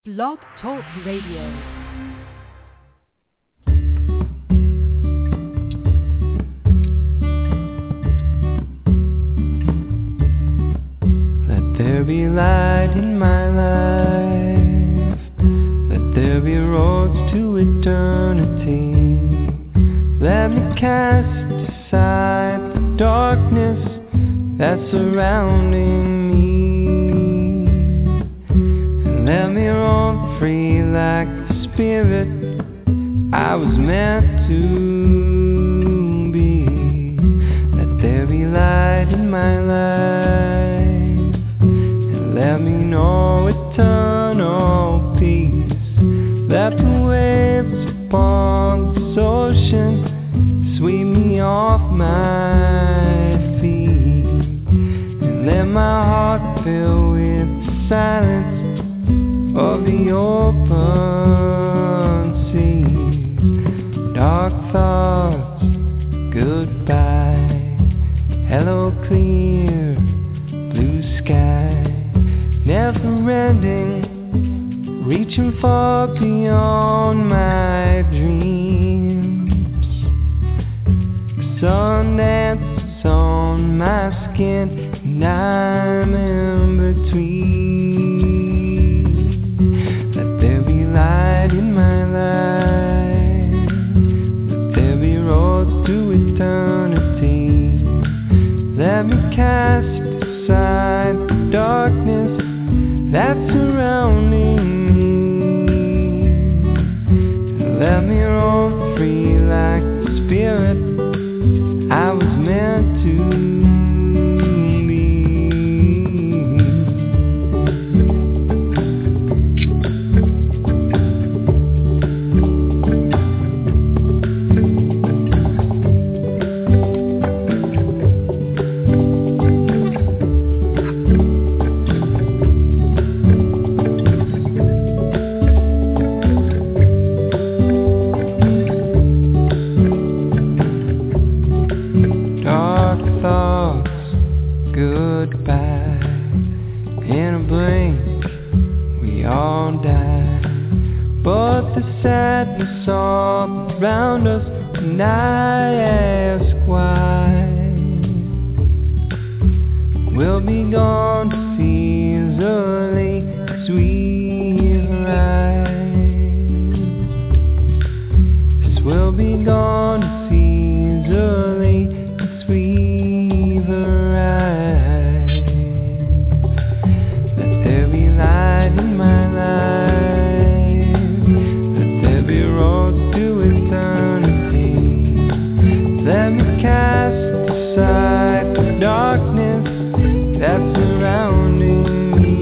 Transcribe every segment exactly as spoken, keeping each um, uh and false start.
Blog Talk Radio. There be light in my life. Let there be roads to eternity. Let me cast aside the darkness that's surrounding me. And let me roam free like the spirit I was meant to be. Let there be light in my life. Let me know eternal peace. Let the waves upon this ocean sweep me off my feet. And let my heart fill with the silence of the open sea. Dark thoughts, goodbye. Hello, clear blue sky. Never ending, reaching far beyond my dreams. The sun dances on my skin, and I'm in between. Let there be light in my life. Let there be roads to eternity. Let me cast aside the darkness that's surrounding me. Let me roam free like the spirit I was meant to be. Sadness all around us, and I ask why. We'll be gone just easily as we arrive. Yes, we'll be gone just easily as we arrive. Let there be light in my life. Roads to eternity. Let me cast aside the darkness that's surrounding me.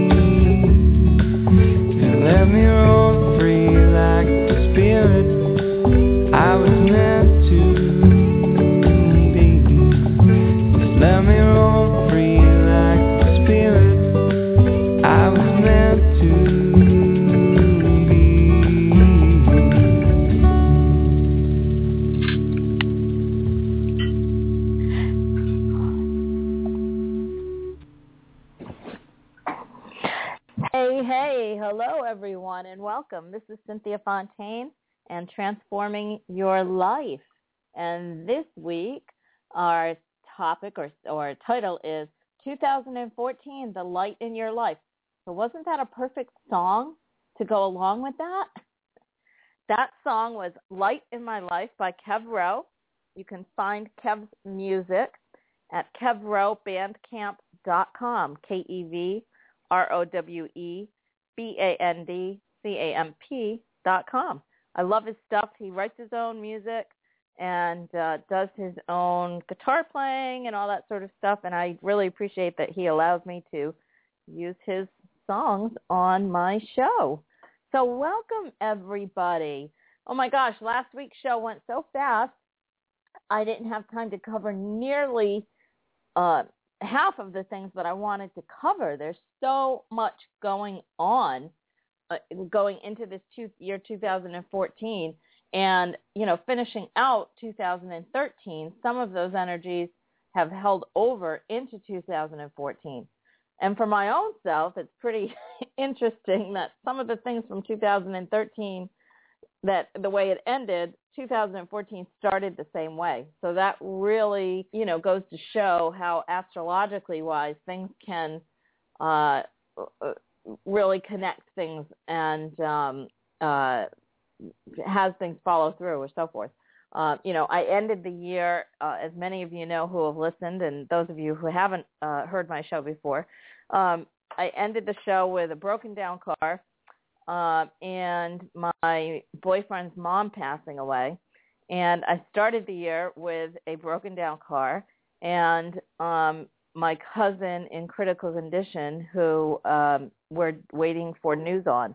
And let me roam free like the spirit I was meant to be. Just let me roam free like the spirit I was meant to be. Hello, everyone, and welcome. This is Cynthia Fontaine and Transforming Your Life. And this week, our topic or, or title is two thousand fourteen, The Light in Your Life. So wasn't that a perfect song to go along with that? That song was Light in My Life by Kev Rowe. You can find Kev's music at kev rowe bandcamp dot com, K E V R O W E B A N D C A M P dot com. I love his stuff. He writes his own music and uh, does his own guitar playing and all that sort of stuff, and I really appreciate that he allows me to use his songs on my show. So welcome, everybody. Oh, my gosh, last week's show went so fast, I didn't have time to cover nearly uh, half of the things that I wanted to cover. There's so much going on uh, going into this two, year two thousand fourteen, and, you know, finishing out two thousand thirteen, some of those energies have held over into two thousand fourteen. And for my own self, it's pretty interesting that some of the things from two thousand thirteen, that the way it ended, two thousand fourteen started the same way. So that really, you know, goes to show how astrologically wise things can uh, really connect things and um, uh, has things follow through or so forth. Uh, you know, I ended the year, uh, as many of you know who have listened, and those of you who haven't uh, heard my show before, um, I ended the show with a broken down car uh, and my boyfriend's mom passing away. And I started the year with a broken down car and um, my cousin in critical condition who um, we're waiting for news on.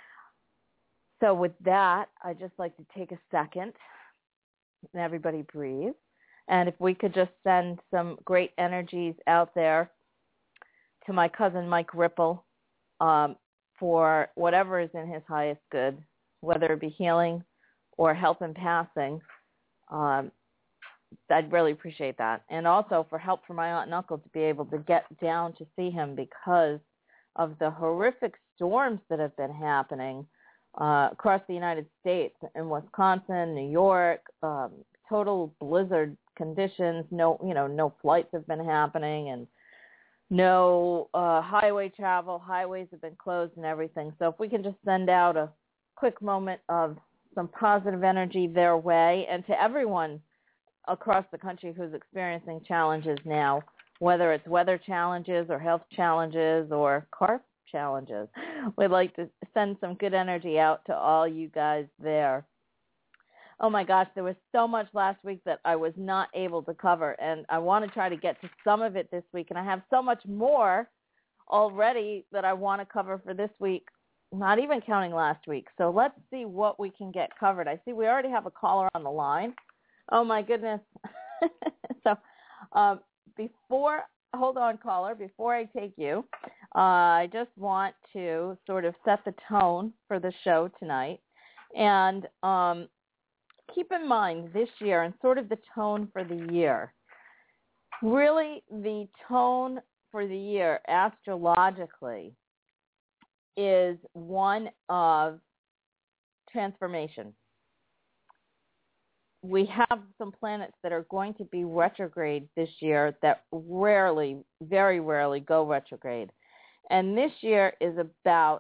So with that, I'd just like to take a second and everybody breathe. And if we could just send some great energies out there to my cousin Mike Ripple um, for whatever is in his highest good, whether it be healing or help in passing, um, I'd really appreciate that. And also for help for my aunt and uncle to be able to get down to see him because of the horrific storms that have been happening Uh, across the United States, in Wisconsin, New York, um, total blizzard conditions. No, you know, no flights have been happening, and no uh, highway travel. Highways have been closed and everything. So if we can just send out a quick moment of some positive energy their way, and to everyone across the country who's experiencing challenges now, whether it's weather challenges or health challenges or car challenges. We'd like to send some good energy out to all you guys there. Oh my gosh, there was so much last week that I was not able to cover, and I want to try to get to some of it this week, and I have so much more already that I want to cover for this week, not even counting last week. So let's see what we can get covered. I see we already have a caller on the line. Oh my goodness. so um, before Hold on, caller. Before I take you, uh, I just want to sort of set the tone for the show tonight. And um, keep in mind this year and sort of the tone for the year. Really, the tone for the year astrologically is one of transformation. We have some planets that are going to be retrograde this year that rarely, very rarely go retrograde. And this year is about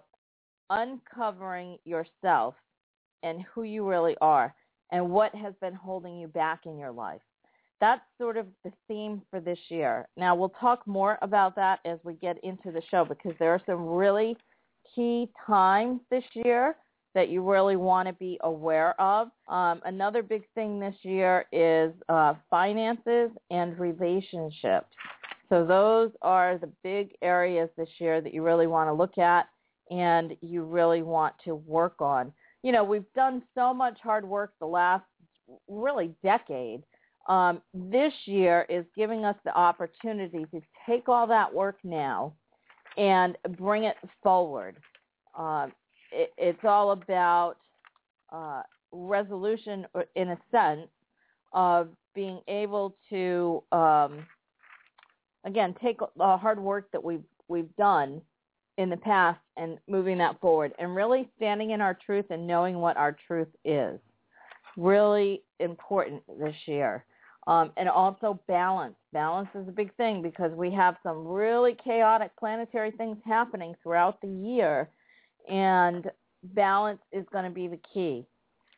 uncovering yourself and who you really are and what has been holding you back in your life. That's sort of the theme for this year. Now, we'll talk more about that as we get into the show because there are some really key times this year that you really want to be aware of. Um, another big thing this year is uh, finances and relationships. So those are the big areas this year that you really want to look at and you really want to work on. You know, we've done so much hard work the last really decade. Um, this year is giving us the opportunity to take all that work now and bring it forward. Uh, it, it's all about uh, resolution in a sense of being able to, um, again, take the hard work that we've, we've done in the past and moving that forward and really standing in our truth and knowing what our truth is. Really important this year. Um, and also balance. Balance is a big thing because we have some really chaotic planetary things happening throughout the year, and balance is going to be the key.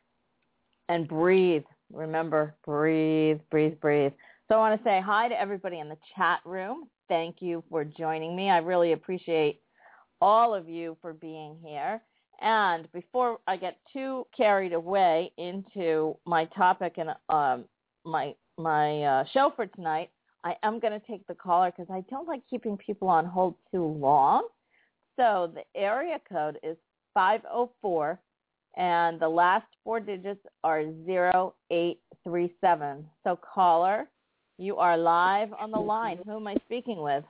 And breathe. Remember, breathe, breathe, breathe. So I want to say hi to everybody in the chat room. Thank you for joining me. I really appreciate all of you for being here. And before I get too carried away into my topic and um, my my uh, show for tonight, I am going to take the caller because I don't like keeping people on hold too long. So the area code is five oh four, and the last four digits are zero eight three seven. So caller, you are live on the line. Who am I speaking with?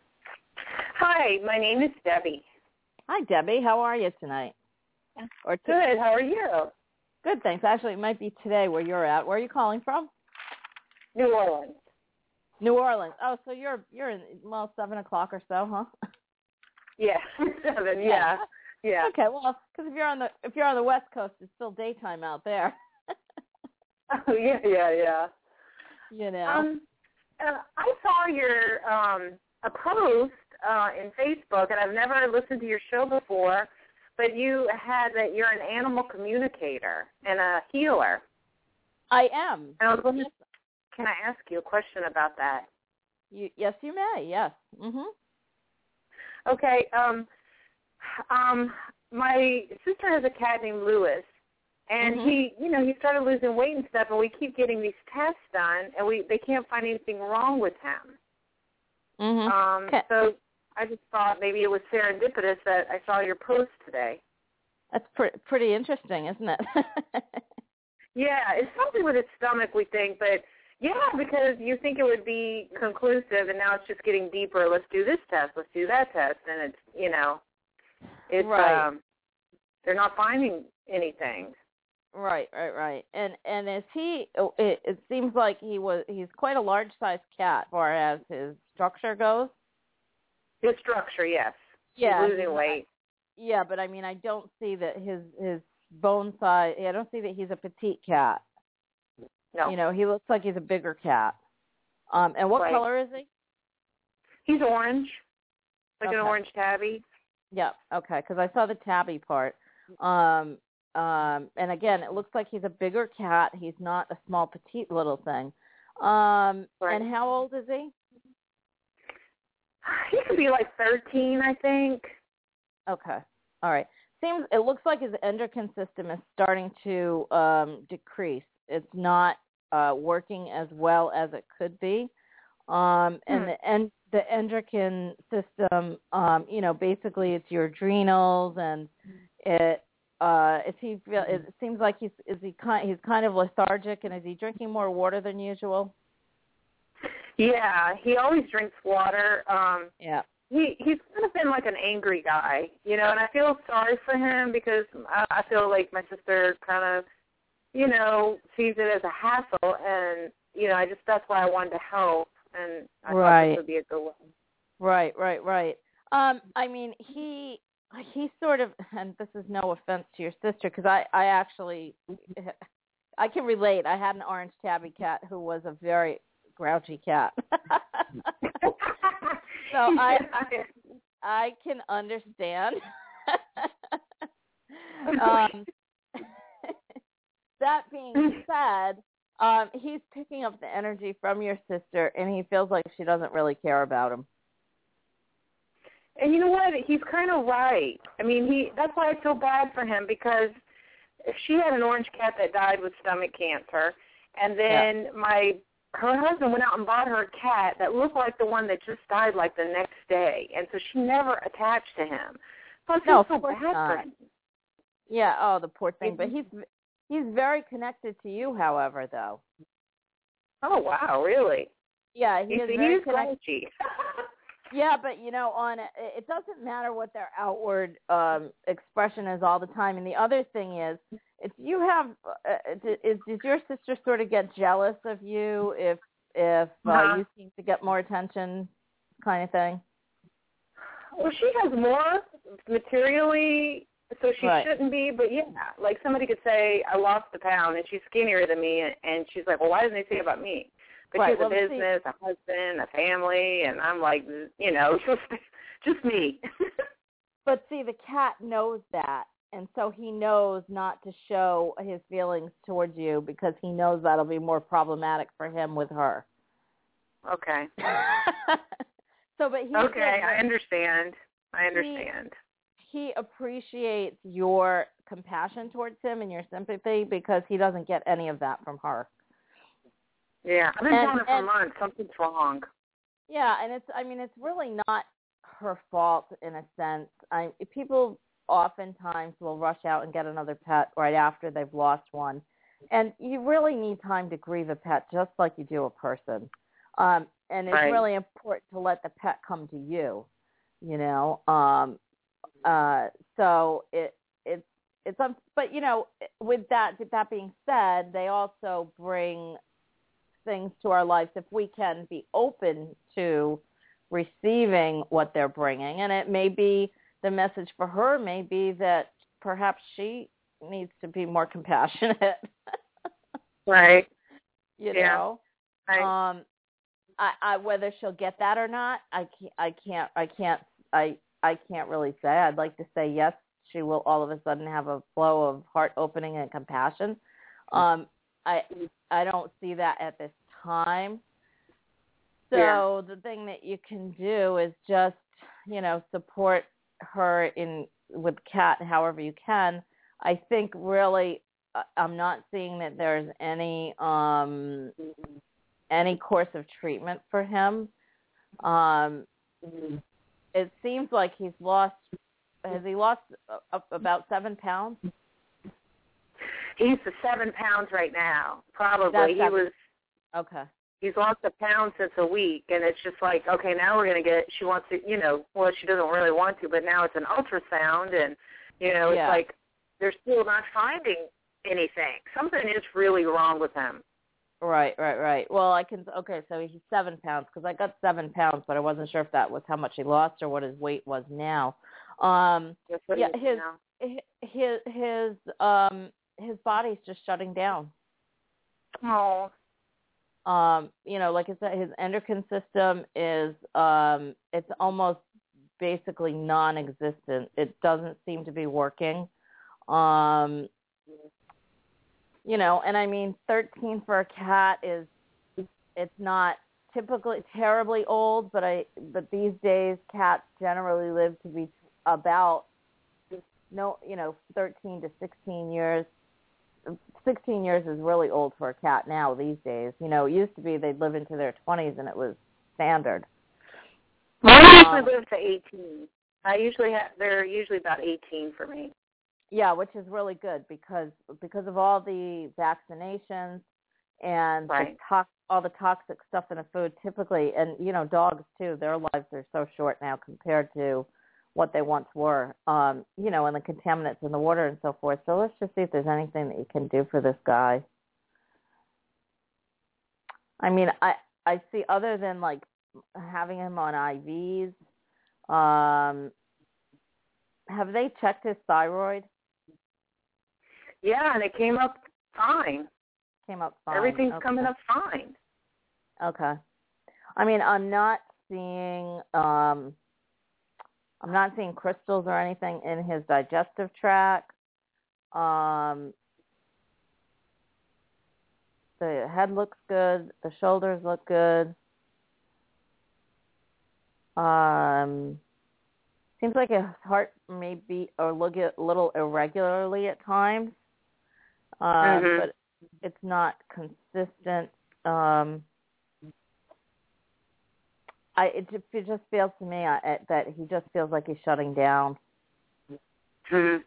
Hi, my name is Debbie. Hi, Debbie. How are you tonight? Or t- Good. How are you? Good, thanks. Actually, it might be today where you're at. Where are you calling from? New Orleans. New Orleans. Oh, so you're you're in well seven o'clock or so, huh? Yeah, seven. Yeah, yeah. Okay, well, because if you're on the if you're on the West Coast, it's still daytime out there. Oh yeah, yeah, yeah. You know. Um, uh, I saw your um a post uh, in Facebook, and I've never listened to your show before, but you had that you're an animal communicator and a healer. I am. And I was wondering, can I ask you a question about that? You, yes, you may. Yes. Mhm. Okay. Um, um, my sister has a cat named Lewis, and Mm-hmm. he, you know, he started losing weight and stuff, and we keep getting these tests done, and we they can't find anything wrong with him. Mhm. Um, Okay. so I just thought maybe it was serendipitous that I saw your post today. That's pre- pretty interesting, isn't it? Yeah, it's something with his stomach, we think, but yeah, because you think it would be conclusive, and now it's just getting deeper. Let's do this test. Let's do that test, and it's you know, it's Right. um, they're not finding anything. Right, right, right. And and is he? It, it seems like he was. He's quite a large sized cat, as far as his structure goes. His structure, yes. Yeah, He's losing he's- weight. Yeah, but I mean, I don't see that his his bone size. I don't see that he's a petite cat. No, You know, he looks like he's a bigger cat. Um, and what Right. color is he? he's orange, like Okay. an orange tabby. Yeah. Okay, because I saw the tabby part. Um, um, and again, it looks like he's a bigger cat. He's not a small, petite little thing. Um, Right. and how old is he? He could be like thirteen, I think. Okay. All right. Seems it looks like his endocrine system is starting to um, decrease. It's not uh, working as well as it could be. Um, and Hmm. the en- the endocrine system, um, you know, basically it's your adrenals, and it uh, is he feel it seems like he's is he kind he's kind of lethargic, and is he drinking more water than usual? Yeah, he always drinks water. Um, Yeah. he he's kind of been like an angry guy, you know, and I feel sorry for him because I, I feel like my sister kind of, you know, sees it as a hassle, and you know, I just that's why I wanted to help, and I thought Right. this would be a good one. Right, right, right. Um, I mean, he he sort of, and this is no offense to your sister, because I I actually I can relate. I had an orange tabby cat who was a very grouchy cat. So I I can understand. um, that being said, um, he's picking up the energy from your sister, and he feels like she doesn't really care about him. And you know what? He's kind of right. I mean, he that's why I feel bad for him, because she had an orange cat that died with stomach cancer, and then yeah. my her husband went out and bought her a cat that looked like the one that just died like the next day, and so she never attached to him. So I feel No, so of course bad not. for him. Yeah. Oh, the poor thing. But he's he's very connected to you, however, though. Oh wow, really? Yeah, he you is see, very he is connected. grouchy. Yeah, but you know, on it, it doesn't matter what their outward um, expression is all the time. And the other thing is, if you have, uh, is, does your sister sort of get jealous of you if if uh, uh-huh. you seem to get more attention, kind of thing? Well, she has more materially, so she Right. shouldn't be. But yeah, like somebody could say, "I lost a pound," and she's skinnier than me, and, and she's like, "Well, why didn't they say about me?" But Right. she has well, a business, see, a husband, a family, and I'm like, you know, just just me. But see, the cat knows that, and so he knows not to show his feelings towards you because he knows that'll be more problematic for him with her. Okay. So, but he okay, did, I understand. I understand. He, he appreciates your compassion towards him and your sympathy because he doesn't get any of that from her. Yeah, I've been and, telling her for and, months something's wrong. Yeah, and it's, I mean, it's really not her fault in a sense. I, people oftentimes will rush out and get another pet right after they've lost one. And you really need time to grieve a pet just like you do a person. Um, and it's right. really important to let the pet come to you, you know. Um, uh, so it, it's, it's, um, but, you know, with that, with that being said, they also bring things to our lives if we can be open to receiving what they're bringing. And it may be, the message for her may be that perhaps she needs to be more compassionate. Right. You yeah. know, right. um, I, I, whether she'll get that or not, I can't, I can't, I can't, I, I can't really say. I'd like to say yes, she will all of a sudden have a flow of heart opening and compassion. Um, I, I don't see that at this time. So yeah. The thing that you can do is just, you know, support her in with Kat however you can. I think really, I'm not seeing that there's any um, any course of treatment for him. Um, it seems like he's lost. Has he lost uh, about seven pounds? He's the seven pounds right now. Probably That's he seven. was. Okay. He's lost a pound since a week, and it's just like, okay, now we're going to get, she wants to, you know, well, she doesn't really want to, but now it's an ultrasound, and, you know, yeah. it's like they're still not finding anything. Something is really wrong with him. Right, right, right. Well, I can, okay, so he's seven pounds, because I got seven pounds, but I wasn't sure if that was how much he lost or what his weight was now. Um, yeah, his, now. his, his, um, his body's just shutting down. Oh. Um, you know, like I said, his endocrine system is, um, it's almost basically non-existent. It doesn't seem to be working. Um, you know, and I mean, thirteen for a cat is, it's not typically terribly old, but I, but these days cats generally live to be about, no, you know, thirteen to sixteen years. sixteen years is really old for a cat now these days. You know, it used to be they'd live into their twenties and it was standard. Well, I usually um, live to eighteen. I usually have, they're usually about eighteen for me. Yeah, which is really good because because of all the vaccinations and right. the to- all the toxic stuff in the food typically, and, you know, dogs too, their lives are so short now compared to what they once were, um, you know, and the contaminants in the water and so forth. So let's just see if there's anything that you can do for this guy. I mean, I, I see other than, like, having him on I Vs, um, have they checked his thyroid? Yeah, and it came up fine. Came up fine. Everything's okay. coming up fine. Okay. I mean, I'm not seeing... Um, I'm not seeing crystals or anything in his digestive tract. Um, the head looks good. The shoulders look good. Um, seems like his heart may beat or look a little irregularly at times, um, mm-hmm. but it's not consistent. Um, I, it, just, it just feels to me uh, that he just feels like he's shutting down. Mm-hmm.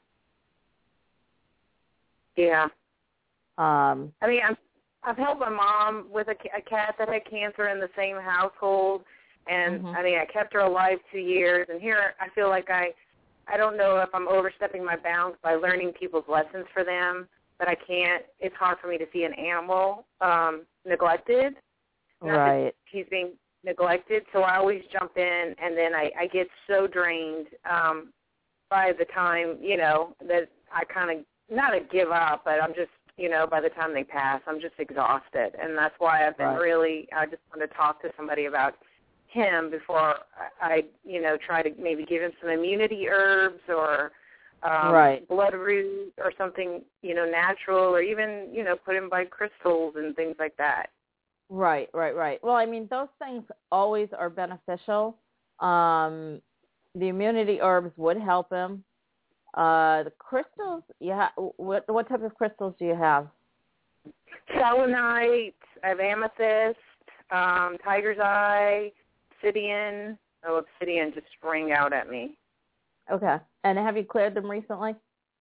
Yeah. Um, I mean, I'm, I've helped my mom with a, a cat that had cancer in the same household, and, mm-hmm. I mean, I kept her alive two years, and here I feel like I, I don't know if I'm overstepping my bounds by learning people's lessons for them, but I can't. It's hard for me to see an animal um, neglected. Not right. that he's being neglected, so I always jump in, and then I, I get so drained um, by the time, you know, that I kind of, not a give up, but I'm just, you know, by the time they pass, I'm just exhausted, and that's why I've been right. really, I just want to talk to somebody about him before I, you know, try to maybe give him some immunity herbs or um, right. blood root or something, you know, natural, or even, you know, put him by crystals and things like that. Right, right, right. Well, I mean, those things always are beneficial. Um, the immunity herbs would help him. Uh, the crystals, you ha- what what type of crystals do you have? Selenite, I have amethyst, um, tiger's eye, obsidian. Oh, obsidian just sprang out at me. Okay. And have you cleared them recently?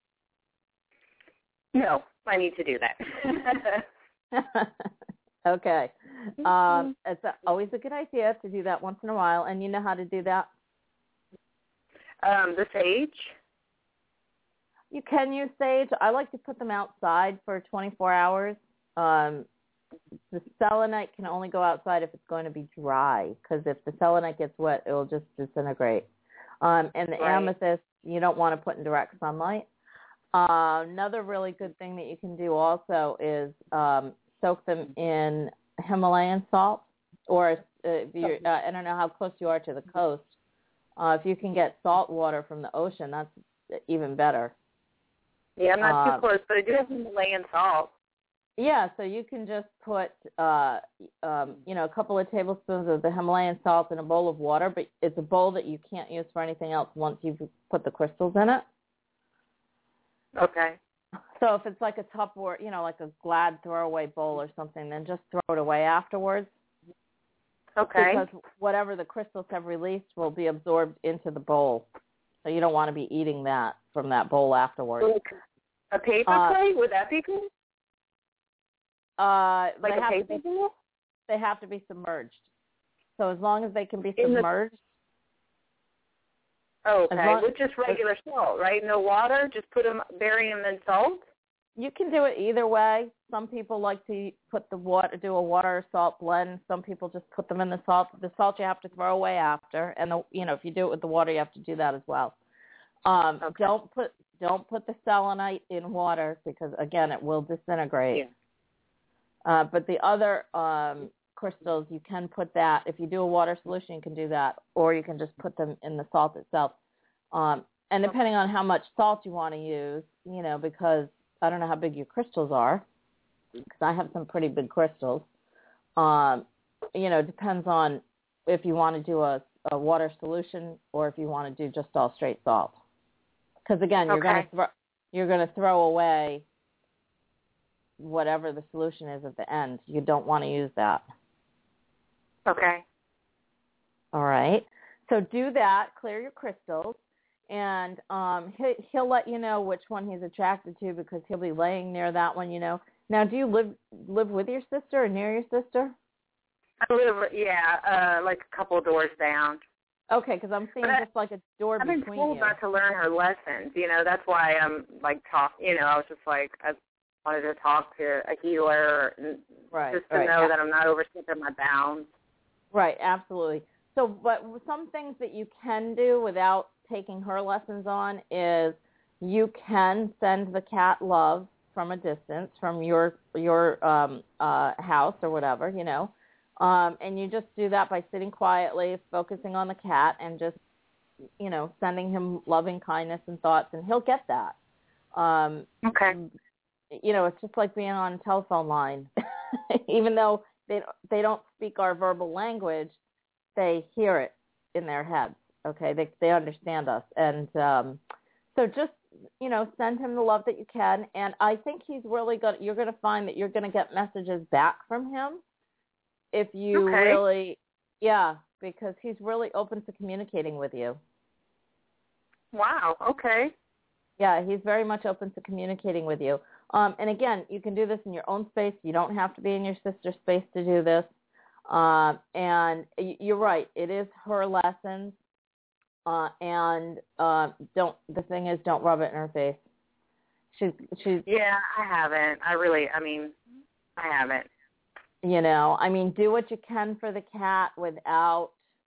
No, I need to do that. Okay. Um, it's a, always a good idea to do that once in a while, and you know how to do that? Um, the sage? You can use sage. I like to put them outside for twenty-four hours. Um, the selenite can only go outside if it's going to be dry, because if the selenite gets wet, it will just disintegrate. Um, and the Right. amethyst, you don't want to put in direct sunlight. Uh, another really good thing that you can do also is um, soak them in Himalayan salt, or uh, if you're, uh, I don't know how close you are to the coast. Uh, if you can get salt water from the ocean, that's even better. Yeah, I'm not uh, too close, but I do have Himalayan salt. Yeah, so you can just put, uh, um, you know, a couple of tablespoons of the Himalayan salt in a bowl of water, but it's a bowl that you can't use for anything else once you've put the crystals in it. Okay. So if it's like a Tupperware, you know, like a Glad throwaway bowl or something, then just throw it away afterwards. Okay. Because whatever the crystals have released will be absorbed into the bowl. So you don't want to be eating that from that bowl afterwards. A paper Uh, plate? Would that be good? Uh, Like they a have paper to be, plate? they have to be submerged. So as long as they can be In the- submerged. Oh, As okay. long- With just regular salt, right? No water? Just put them, bury them in salt? You can do it either way. Some people like to put the water, do a water salt blend. Some people just put them in the salt. The salt you have to throw away after, and the, you know, if you do it with the water, you have to do that as well. Um, Okay. Don't put don't put the selenite in water because again, it will disintegrate. Yeah. Uh, but the other um, crystals, you can put that. If you do a water solution, you can do that, or you can just put them in the salt itself. Um, and depending on how much salt you want to use, you know, because I don't know how big your crystals are, because I have some pretty big crystals. Um, you know, it depends on if you want to do a, a water solution or if you want to do just all straight salt. Because again, you're Okay. going to throw you're going to throw away whatever the solution is at the end. You don't want to use that. Okay. All right. So do that. Clear your crystals. And um, he, he'll let you know which one he's attracted to because he'll be laying near that one, you know. Now, do you live live with your sister or near your sister? I live, yeah, uh, like a couple of doors down. Okay, because I'm seeing But I- just like a door I've been between told you. not to learn her lessons. You know, that's why I'm, like, talk. You know, I was just like, I wanted to talk to a healer and Right, just to right. know that I'm not overstepping my bounds. Right, absolutely. So, but some things that you can do without taking her lessons on is you can send the cat love from a distance, from your your um, uh, house or whatever, you know, um, and you just do that by sitting quietly, focusing on the cat, and just, you know, sending him loving kindness and thoughts, and he'll get that. Um, Okay. You know, it's just like being on a telephone line. Even though they they don't speak our verbal language, they hear it in their heads. Okay, they they understand us, and um, so just, you know, send him the love that you can. And I think he's really good. You're going to find that you're going to get messages back from him if you Okay. really, yeah, because he's really open to communicating with you. Wow. Okay. Yeah, he's very much open to communicating with you. Um, and again, you can do this in your own space. You don't have to be in your sister's space to do this. Um, and you're right. It is her lessons. Uh, and uh, don't. The thing is, don't rub it in her face. She's, she's. Yeah, I haven't. I really, I mean, I haven't. You know, I mean, do what you can for the cat without,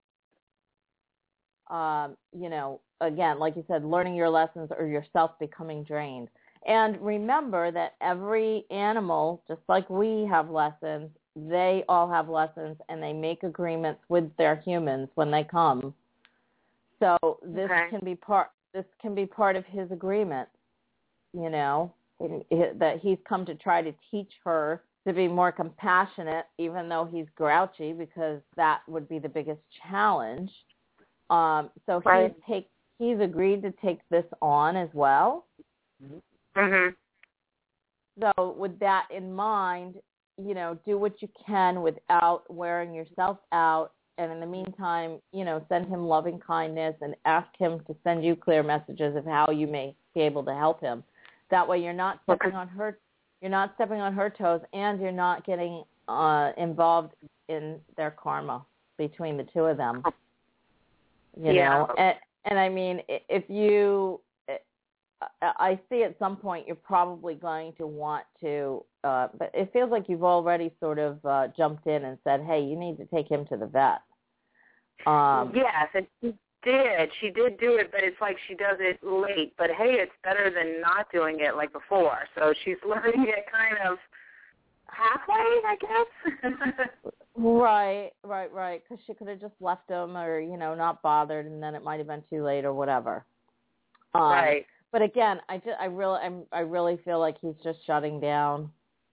um, you know, again, like you said, learning your lessons or yourself becoming drained. And remember that every animal, just like we have lessons, they all have lessons, and they make agreements with their humans when they come. So this Okay. can be part. This can be part of his agreement. You know, that he's come to try to teach her to be more compassionate, even though he's grouchy, because that would be the biggest challenge. Um, so Right. he's take he's agreed to take this on as well. Mhm. So with that in mind, you know, do what you can without wearing yourself out. And in the meantime, you know, send him loving kindness and ask him to send you clear messages of how you may be able to help him. That way you're not stepping Okay. on her, you're not stepping on her toes, and you're not getting uh, involved in their karma between the two of them. You Yeah. know, and, and I mean, if you, I see at some point you're probably going to want to, uh, but it feels like you've already sort of uh, jumped in and said, hey, you need to take him to the vet. Um, yes, and she did. She did do it, but it's like she does it late. But, hey, it's better than not doing it like before. So she's letting it kind of halfway, I guess. Right, right, right, because she could have just left him or, you know, not bothered, and then it might have been too late or whatever. Um, right. But again, I, just, I, really, I'm, I really feel like he's just shutting down.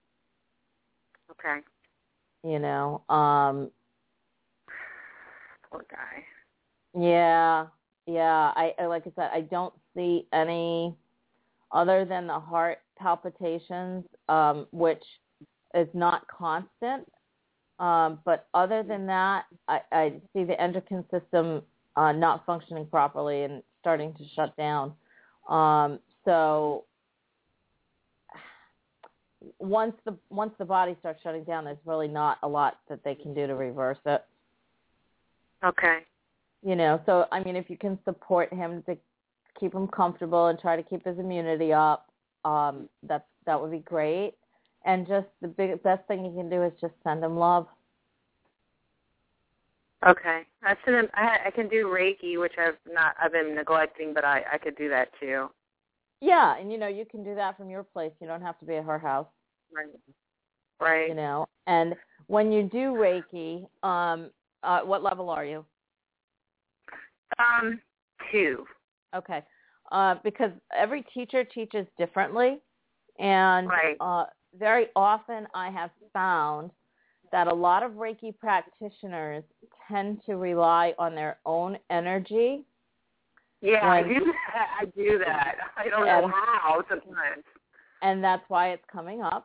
Okay. You know. Um, Poor guy. Yeah, yeah. I, I like I said, I don't see any other than the heart palpitations, um, which is not constant. Um, but other than that, I, I see the endocrine system uh, not functioning properly and starting to shut down. Um, so once the once the body starts shutting down, there's really not a lot that they can do to reverse it. Okay. You know, so I mean, if you can support him to keep him comfortable and try to keep his immunity up, um, that's that would be great. And just the big, best thing you can do is just send him love. Okay, I send him, I, I can do Reiki, which I've not I've been neglecting, but I, I could do that too. Yeah, and you know, you can do that from your place. You don't have to be at her house. Right. Right. You know, and when you do Reiki, um, uh, what level are you? Um, two. Okay, uh, because every teacher teaches differently, and right. uh, very often I have found that a lot of Reiki practitioners tend to rely on their own energy. Yeah, when, I do that. I do that. I don't and, know how sometimes. And that's why it's coming up.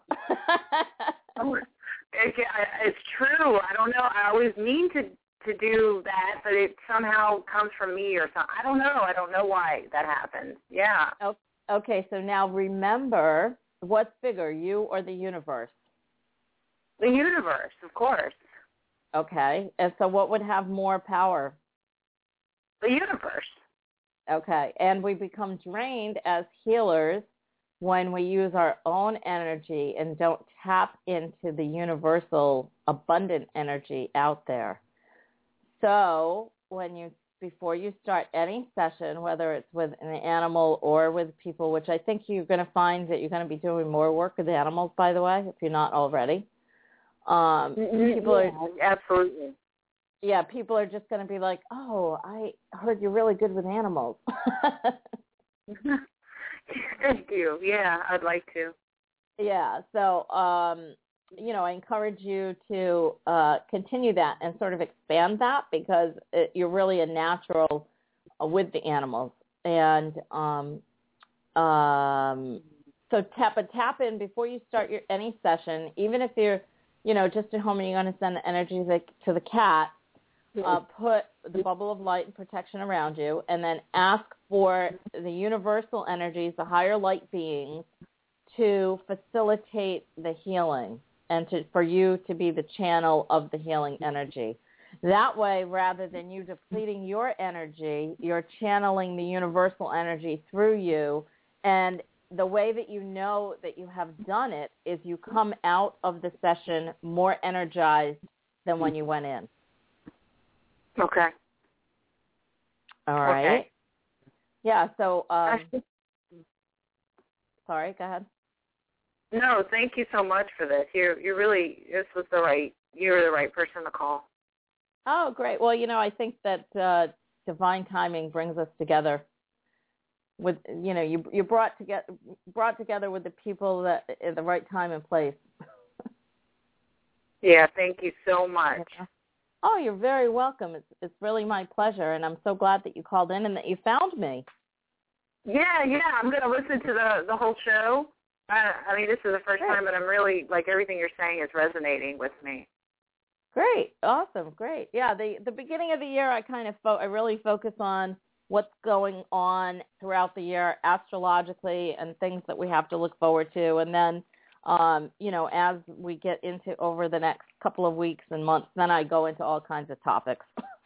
It's true. I don't know. I always mean to to do that, but it somehow comes from me or something. I don't know. I don't know why that happens. Yeah. Okay, so now remember, what's bigger, you or the universe? The universe, of course. Okay, and so what would have more power? The universe. Okay, and we become drained as healers when we use our own energy and don't tap into the universal abundant energy out there. So when you, before you start any session, whether it's with an animal or with people, which I think you're going to find that you're going to be doing more work with animals, by the way, if you're not already. Um, people yeah, are absolutely. Yeah, people are just going to be like, "Oh, I heard you're really good with animals." Thank you. Yeah, I'd like to. Yeah, so um, you know, I encourage you to uh, continue that and sort of expand that because it, you're really a natural uh, with the animals, and um, um, so tap a tap in before you start your any session, even if you're, you know, just at home and you're going to send the energy to, to the cat. Uh, put the bubble of light and protection around you, and then ask for the universal energies, the higher light beings, to facilitate the healing and to, for you to be the channel of the healing energy. That way, rather than you depleting your energy, you're channeling the universal energy through you. And the way that you know that you have done it is you come out of the session more energized than when you went in. Okay. All right. Okay. Yeah, so, um, sorry, go ahead. No, thank you so much for this. You're, you're really, this was the right, you're the right person to call. Oh, great. Well, you know, I think that uh, divine timing brings us together with, you know, you you brought together brought together with the people that at the right time and place. Yeah, thank you so much. Yeah. Oh, you're very welcome. It's it's really my pleasure, and I'm so glad that you called in and that you found me. Yeah, yeah, I'm going to listen to the the whole show. Uh, I mean, this is the first Great. time, but I'm really, like, everything you're saying is resonating with me. Great, awesome, great. Yeah, the the beginning of the year, I kind of fo- I really focus on what's going on throughout the year astrologically and things that we have to look forward to, and then. Um, you know, as we get into over the next couple of weeks and months, then I go into all kinds of topics.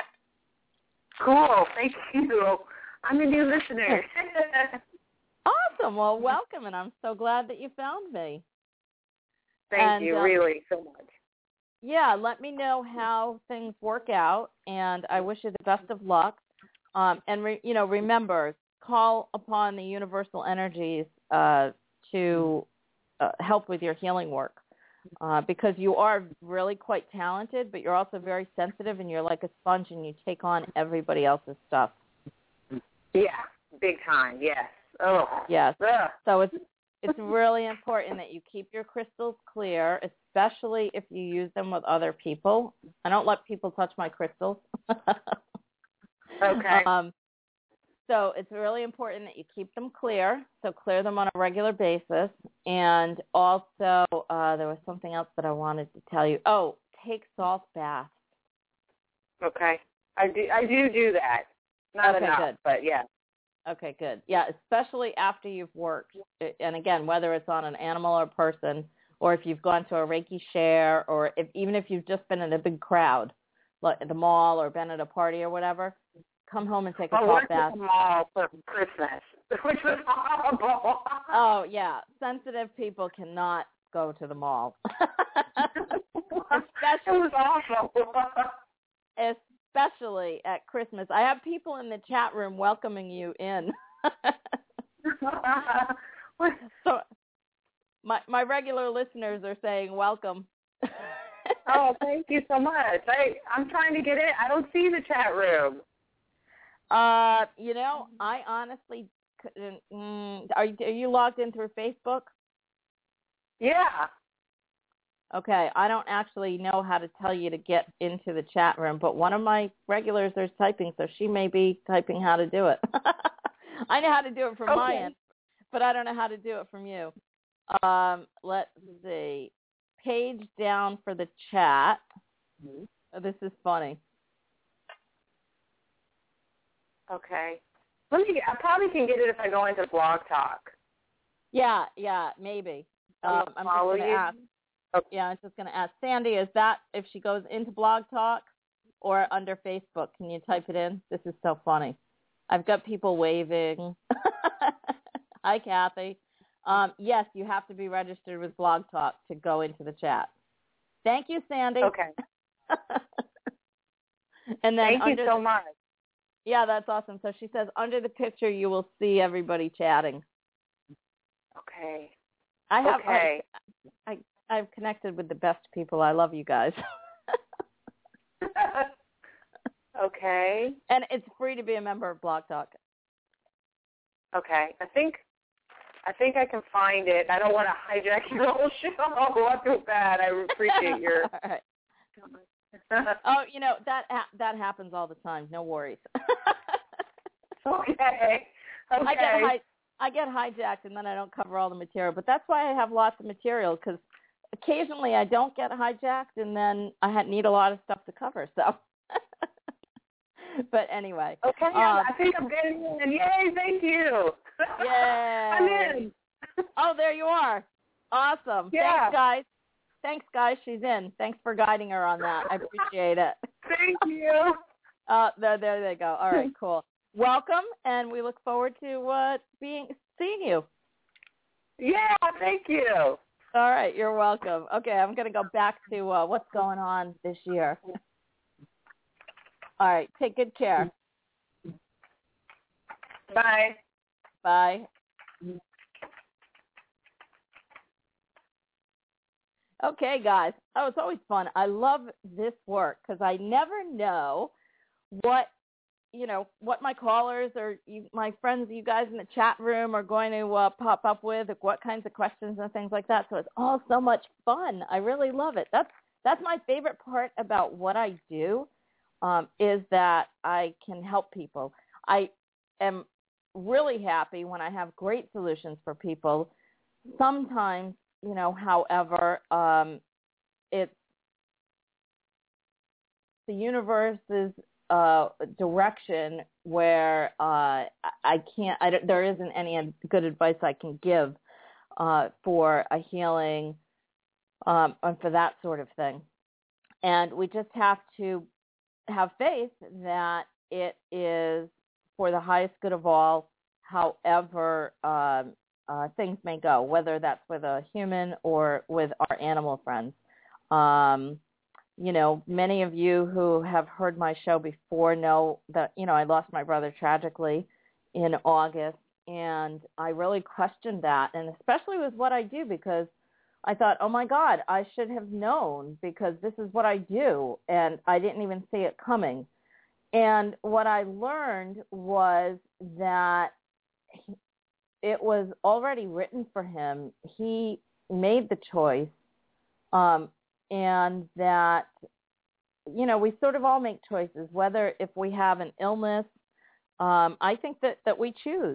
Cool. Thank you. I'm a new listener. Awesome. Well, welcome, and I'm so glad that you found me. Thank and, you, uh, really, so much. Yeah, let me know how things work out, and I wish you the best of luck. Um, and, re, you know, remember, call upon the universal energies uh, to uh, help with your healing work. Uh, because you are really quite talented, but you're also very sensitive, and you're like a sponge, and you take on everybody else's stuff. Yeah, big time, yes. Oh, yes. Ugh. So it's it's really important that you keep your crystals clear, especially if you use them with other people. I don't let people touch my crystals. Okay. Um, so it's really important that you keep them clear. So clear them on a regular basis. And also, uh, there was something else that I wanted to tell you. Oh, take salt baths. Okay. I do, I do do that. Not okay, enough, good. but yeah. Okay, good. Yeah, especially after you've worked. And again, whether it's on an animal or person, or if you've gone to a Reiki share, or if, even if you've just been in a big crowd, like at the mall or been at a party or whatever, come home and take a I salt went bath. to the mall for Christmas, which was horrible. Oh, yeah. Sensitive people cannot go to the mall. Especially, it was awful. Especially at Christmas. I have people in the chat room welcoming you in. So my my regular listeners are saying welcome. Oh, thank you so much. I, I'm trying to get in. I don't see the chat room. Uh, you know, I honestly couldn't. Mm, are you, are you logged in through Facebook? Yeah. Okay, I don't actually know how to tell you to get into the chat room, but one of my regulars is typing, so she may be typing how to do it. I know how to do it from Okay. my end, but I don't know how to do it from you. Um, let's see. Page down for the chat. Mm-hmm. Oh, this is funny. Okay. Let me. I probably can get it if I go into Blog Talk. Yeah, yeah, maybe. Um, I'm just follow going to you. ask. Okay. Yeah, I'm just going to ask Sandy. Is that if she goes into Blog Talk or under Facebook? Can you type it in? This is so funny. I've got people waving. Hi, Kathy. Um, yes, you have to be registered with Blog Talk to go into the chat. Thank you, Sandy. Okay. And then Thank you under so the, much. Yeah, that's awesome. So she says under the picture you will see everybody chatting. Okay. I have Okay. I, I I've connected with the best people. I love you guys. Okay. And it's free to be a member of Blog Talk. Okay. I think I think I can find it. I don't want to hijack your whole show. I feel bad. I appreciate your. All right. Oh, you know, that that happens all the time. No worries. Okay. Okay. I get hi- I get hijacked and then I don't cover all the material. But that's why I have lots of material, because occasionally I don't get hijacked and then I ha- need a lot of stuff to cover. So, but anyway. Okay. Um, I think I'm getting in. Yay! Thank you. Yay! I'm in. Oh, there you are. Awesome. Yeah. Thanks, guys. Thanks, guys. She's in. Thanks for guiding her on that. I appreciate it. Thank you. Uh, there, there they go. All right, cool. Welcome, and we look forward to uh, being seeing you. Yeah, thank you. All right, you're welcome. Okay, I'm going to go back to uh, what's going on this year. All right, take good care. Bye. Bye. Okay, guys. Oh, it's always fun. I love this work because I never know what, you know, what my callers or you, my friends, you guys in the chat room are going to uh, pop up with, like what kinds of questions and things like that. So it's all so much fun. I really love it. That's that's my favorite part about what I do, um, is that I can help people. I am really happy when I have great solutions for people. Sometimes, you know, however, um, it's the universe's uh, direction where uh, I can't, I don't, there isn't any good advice I can give uh, for a healing um, and for that sort of thing. And we just have to have faith that it is for the highest good of all, however um, uh, things may go, whether that's with a human or with our animal friends. Um, you know, many of you who have heard my show before know that, you know, I lost my brother tragically in August, and I really questioned that, and especially with what I do, because I thought, oh, my God, I should have known, because this is what I do, and I didn't even see it coming. And what I learned was that it was already written for him. He made the choice, um, and that, you know, we sort of all make choices, whether if we have an illness. Um, I think that, that we choose.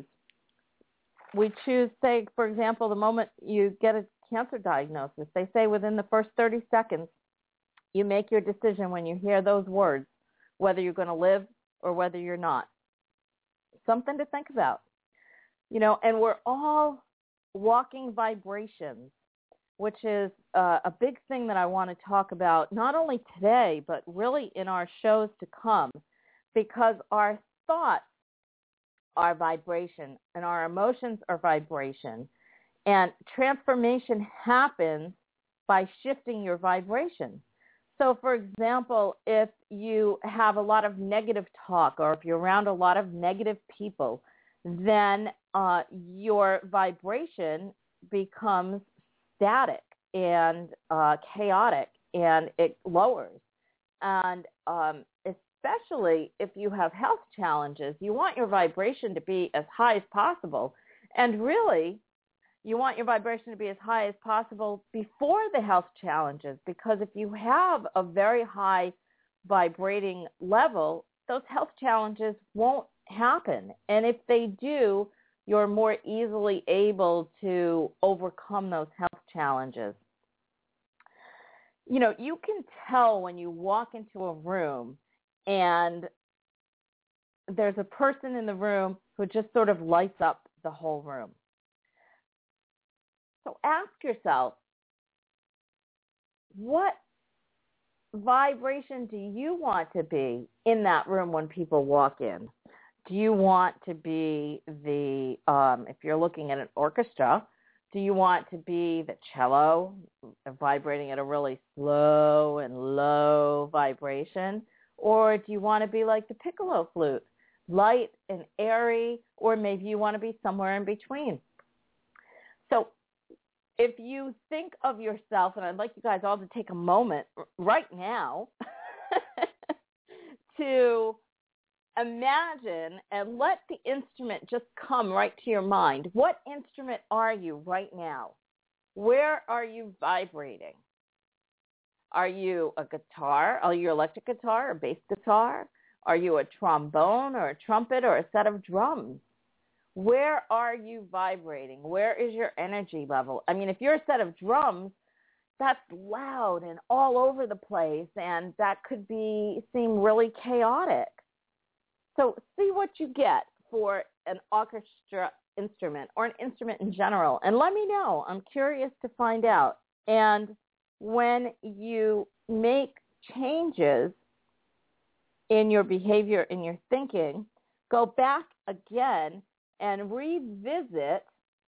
We choose, say, for example, the moment you get a cancer diagnosis, they say within the first thirty seconds, you make your decision when you hear those words, whether you're going to live or whether you're not. Something to think about. You know, and we're all walking vibrations, which is uh, a big thing that I want to talk about, not only today, but really in our shows to come, because our thoughts are vibration and our emotions are vibration. And transformation happens by shifting your vibration. So, for example, if you have a lot of negative talk, or if you're around a lot of negative people, then uh, your vibration becomes static and uh, chaotic, and it lowers. And um, especially if you have health challenges, you want your vibration to be as high as possible. And really, you want your vibration to be as high as possible before the health challenges, because if you have a very high vibrating level, those health challenges won't happen. And if they do, you're more easily able to overcome those health challenges. You know, you can tell when you walk into a room and there's a person in the room who just sort of lights up the whole room. So ask yourself, what vibration do you want to be in that room when people walk in? Do you want to be the, um, if you're looking at an orchestra, do you want to be the cello vibrating at a really slow and low vibration? Or do you want to be like the piccolo flute, light and airy, or maybe you want to be somewhere in between? So if you think of yourself, and I'd like you guys all to take a moment right now to imagine and let the instrument just come right to your mind. What instrument are you right now? Where are you vibrating? Are you a guitar? Are you electric guitar or bass guitar? Are you a trombone or a trumpet or a set of drums? Where are you vibrating? Where is your energy level? I mean, if you're a set of drums, that's loud and all over the place, and that could be seem really chaotic. So see what you get for an orchestra instrument or an instrument in general, and let me know. I'm curious to find out. And when you make changes in your behavior, in your thinking, go back again and revisit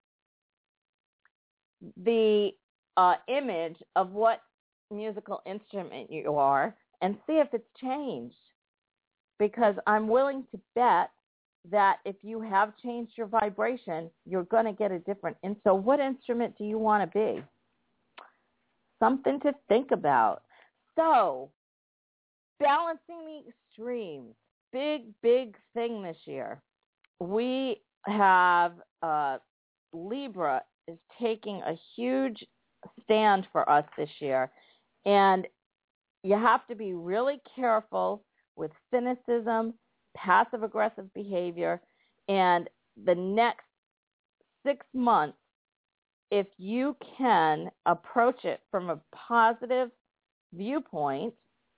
the uh, image of what musical instrument you are and see if it's changed. Because I'm willing to bet that if you have changed your vibration, you're going to get a different. And so what instrument do you want to be? Something to think about. So balancing the extremes, big, big thing this year. We have uh, Libra is taking a huge stand for us this year. And you have to be really careful with cynicism, passive-aggressive behavior, and the next six months, if you can approach it from a positive viewpoint,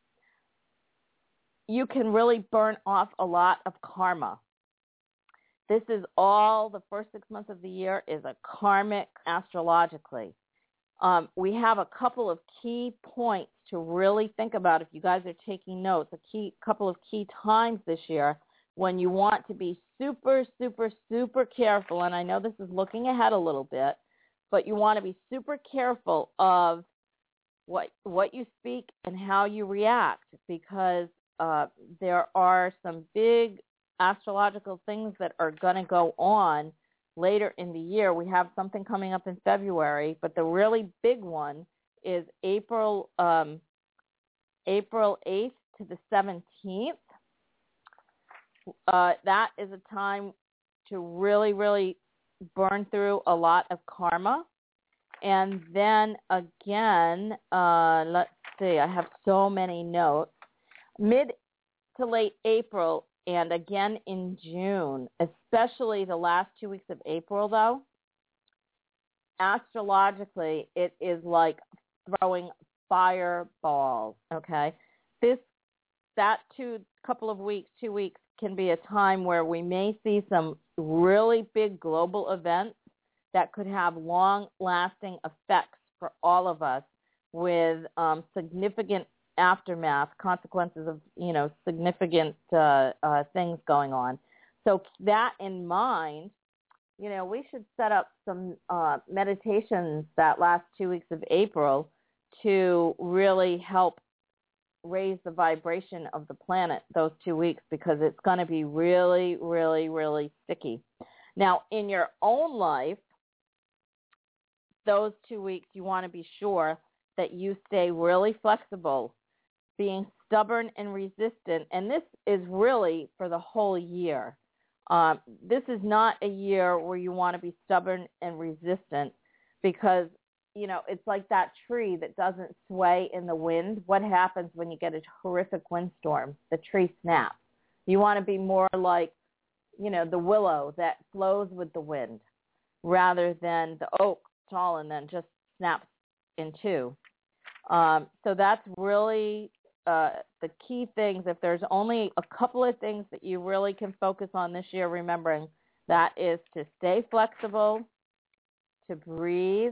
you can really burn off a lot of karma. This is all, the first six months of the year is a karmic astrologically. Um, we have a couple of key points to really think about if you guys are taking notes, a key couple of key times this year when you want to be super, super, super careful, and I know this is looking ahead a little bit, but you want to be super careful of what what you speak and how you react, because uh, there are some big astrological things that are going to go on later in the year. We have something coming up in February, but the really big one is April um, April eighth to the seventeenth. Uh, that is a time to really, really burn through a lot of karma. And then again, uh, let's see, I have so many notes. Mid to late April and again in June, especially the last two weeks of April, though, astrologically, it is like throwing fireballs, okay? This, that two couple of weeks, two weeks, can be a time where we may see some really big global events that could have long-lasting effects for all of us, with um, significant aftermath, consequences of, you know, significant uh, uh, things going on. So that in mind, you know, we should set up some uh, meditations that last two weeks of April to really help raise the vibration of the planet those two weeks, because it's going to be really, really, really sticky. Now, in your own life, those two weeks, you want to be sure that you stay really flexible, being stubborn and resistant. And this is really for the whole year. Um, this is not a year where you want to be stubborn and resistant, because you know, it's like that tree that doesn't sway in the wind. What happens when you get a horrific windstorm? The tree snaps. You want to be more like, you know, the willow that flows with the wind, rather than the oak, tall, and then just snaps in two. Um, so that's really uh, the key things. If there's only a couple of things that you really can focus on this year, remembering that is to stay flexible, to breathe,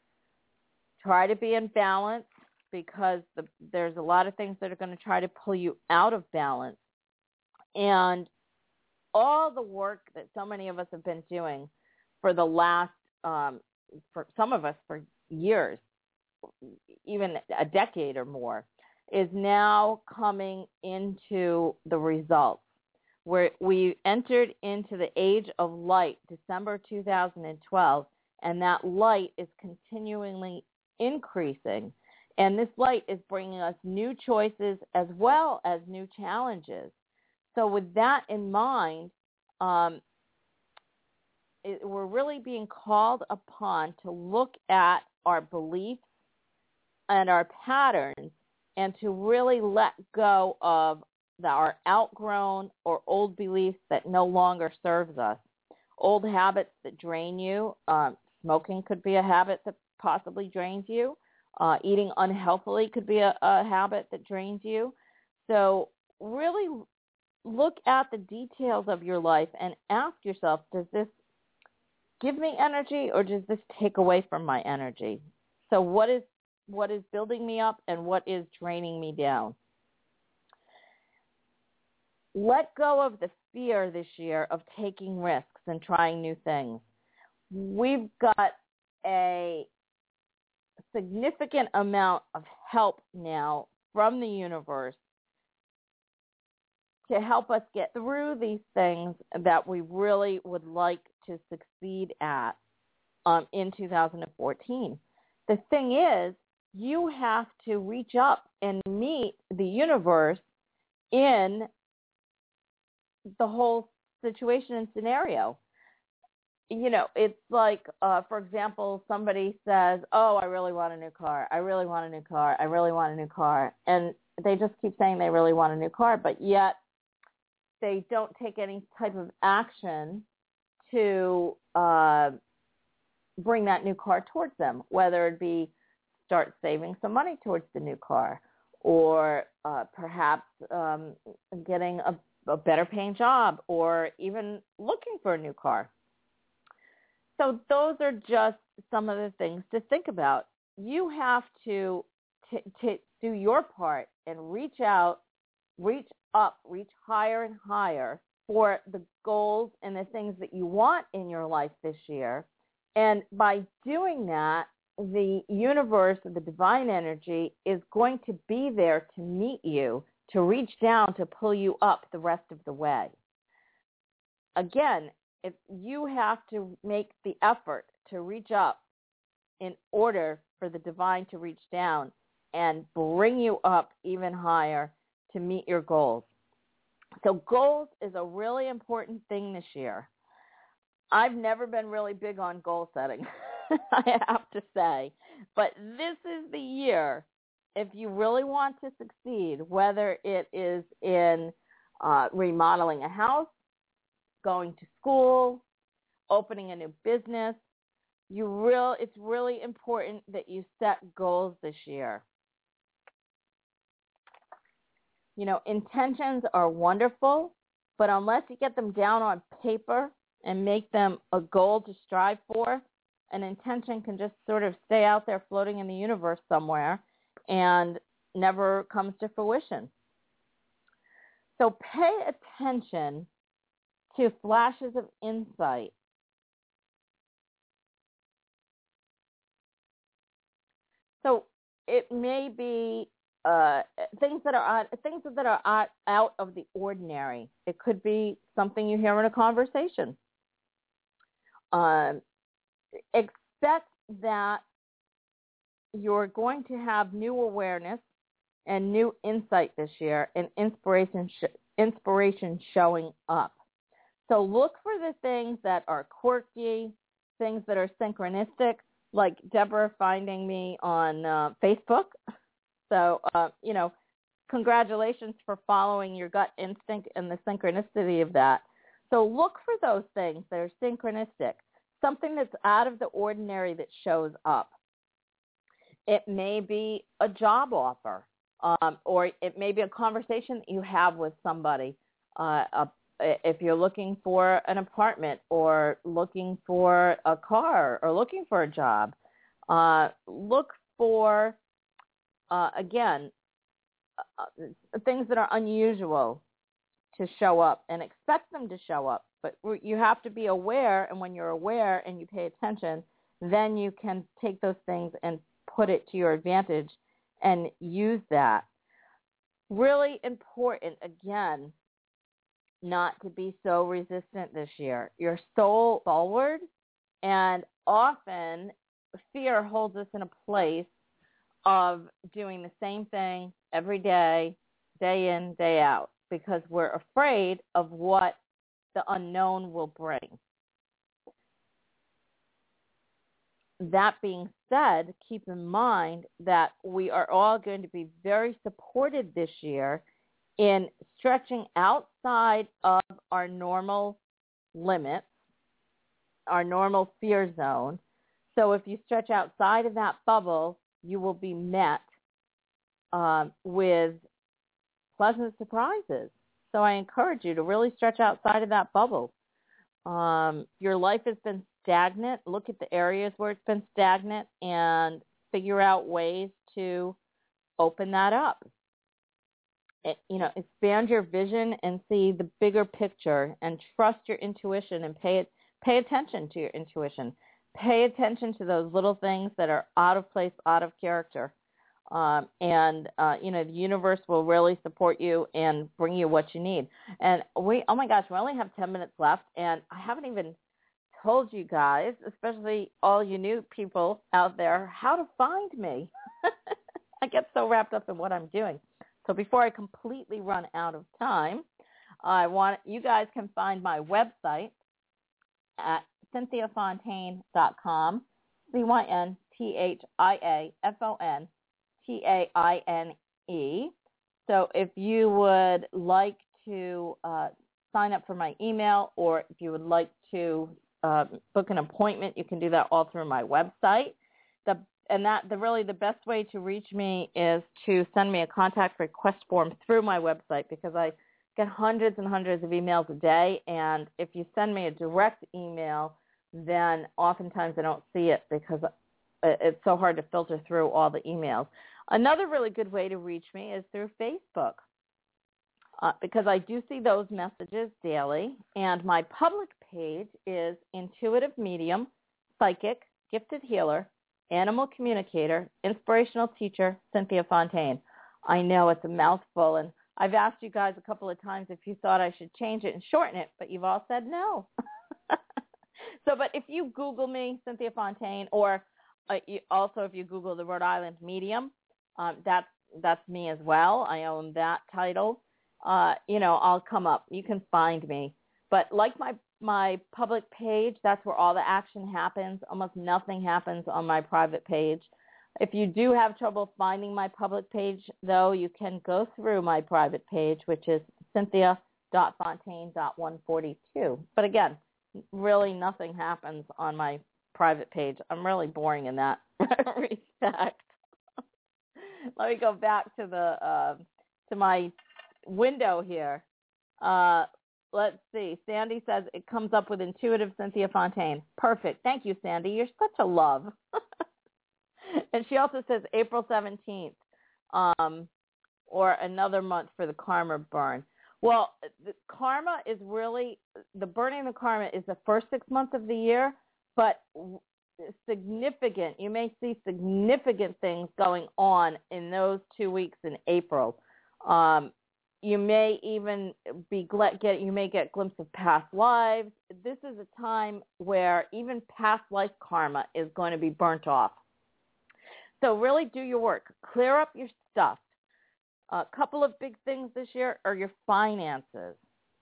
try to be in balance, because the, there's a lot of things that are going to try to pull you out of balance. And all the work that so many of us have been doing for the last, um, for some of us for years, even a decade or more, is now coming into the results. Where we entered into the age of light, December two thousand twelve, and that light is continually increasing, and this light is bringing us new choices as well as new challenges. So with that in mind, um, it, we're really being called upon to look at our beliefs and our patterns, and to really let go of the, our outgrown or old beliefs that no longer serves us. Old habits that drain you. Um, smoking could be a habit that possibly drains you. Uh, eating unhealthily could be a, a habit that drains you. So really look at the details of your life and ask yourself, does this give me energy or does this take away from my energy? So what is what is building me up and what is draining me down? Let go of the fear this year of taking risks and trying new things. We've got a significant amount of help now from the universe to help us get through these things that we really would like to succeed at um, in two thousand fourteen. The thing is, you have to reach up and meet the universe in the whole situation and scenario. You know, it's like, uh, for example, somebody says, oh, I really want a new car. I really want a new car. I really want a new car. And they just keep saying they really want a new car, but yet they don't take any type of action to uh, bring that new car towards them, whether it be start saving some money towards the new car, or uh, perhaps um, getting a, a better paying job, or even looking for a new car. So those are just some of the things to think about. You have to t- t- do your part and reach out, reach up, reach higher and higher for the goals and the things that you want in your life this year. And by doing that, the universe, the divine energy, is going to be there to meet you, to reach down, to pull you up the rest of the way. Again, if you have to make the effort to reach up in order for the divine to reach down and bring you up even higher to meet your goals. So goals is a really important thing this year. I've never been really big on goal setting, I have to say. But this is the year, if you really want to succeed, whether it is in uh, remodeling a house, going to school, opening a new business, you real it's really important that you set goals this year. You know, intentions are wonderful, but unless you get them down on paper and make them a goal to strive for, an intention can just sort of stay out there floating in the universe somewhere and never comes to fruition. So pay attention to flashes of insight. So it may be uh, things that are out, things that are out, out of the ordinary. It could be something you hear in a conversation. Um, expect that you're going to have new awareness and new insight this year, and inspiration sh- inspiration showing up. So look for the things that are quirky, things that are synchronistic, like Deborah finding me on uh, Facebook. So, uh, you know, congratulations for following your gut instinct and the synchronicity of that. So look for those things that are synchronistic, something that's out of the ordinary that shows up. It may be a job offer, um, or it may be a conversation that you have with somebody. Uh, a, if you're looking for an apartment or looking for a car or looking for a job, uh, look for, uh, again, uh, things that are unusual to show up, and expect them to show up. But you have to be aware, and when you're aware and you pay attention, then you can take those things and put it to your advantage and use that. Really important, again, not to be so resistant this year. You're so forward, and often fear holds us in a place of doing the same thing every day, day in, day out, because we're afraid of what the unknown will bring. That being said, keep in mind that we are all going to be very supported this year in stretching outside of our normal limits, our normal fear zone. So if you stretch outside of that bubble, you will be met um, with pleasant surprises. So I encourage you to really stretch outside of that bubble. Um, your life has been stagnant. Look at the areas where it's been stagnant and figure out ways to open that up. It, you know, expand your vision and see the bigger picture, and trust your intuition and pay it, pay attention to your intuition. Pay attention to those little things that are out of place, out of character. Um, and, uh, you know, the universe will really support you and bring you what you need. And we, oh my gosh, we only have ten minutes left, and I haven't even told you guys, especially all you new people out there, how to find me. I get so wrapped up in what I'm doing. So before I completely run out of time, I want you guys can find my website at cynthia fontaine dot com, C Y N T H I A F O N T A I N E. So if you would like to uh, sign up for my email, or if you would like to uh, book an appointment, you can do that all through my website. The And that the really the best way to reach me is to send me a contact request form through my website, because I get hundreds and hundreds of emails a day, and if you send me a direct email, then oftentimes I don't see it because it's so hard to filter through all the emails. Another really good way to reach me is through Facebook. uh, because I do see those messages daily. And my public page is intuitive medium, psychic, gifted healer, animal communicator, inspirational teacher, Cynthia Fontaine. I know it's a mouthful, and I've asked you guys a couple of times if you thought I should change it and shorten it, but you've all said no. So, but if you Google me, Cynthia Fontaine, or uh, you, also if you Google the Rhode Island Medium, um, that's that's me as well. I own that title. Uh, you know, I'll come up. You can find me. But like my my public page, that's where all the action happens. Almost nothing happens on my private page. If you do have trouble finding my public page, though, you can go through my private page, which is cynthia dot fontaine dot one forty-two. But again, really nothing happens on my private page. I'm really boring in that respect. Let me go back to the uh, to my window here. Uh, let's see. Sandy says it comes up with intuitive Cynthia Fontaine. Perfect. Thank you, Sandy. You're such a love. And she also says April seventeenth, um, or another month for the karma burn. Well, the karma is really, the burning of the karma is the first six months of the year, but significant, you may see significant things going on in those two weeks in April. Um, you may even be get, you may get glimpses of past lives. This is a time where even past life karma is going to be burnt off. So really do your work. Clear up your stuff. A couple of big things this year are your finances.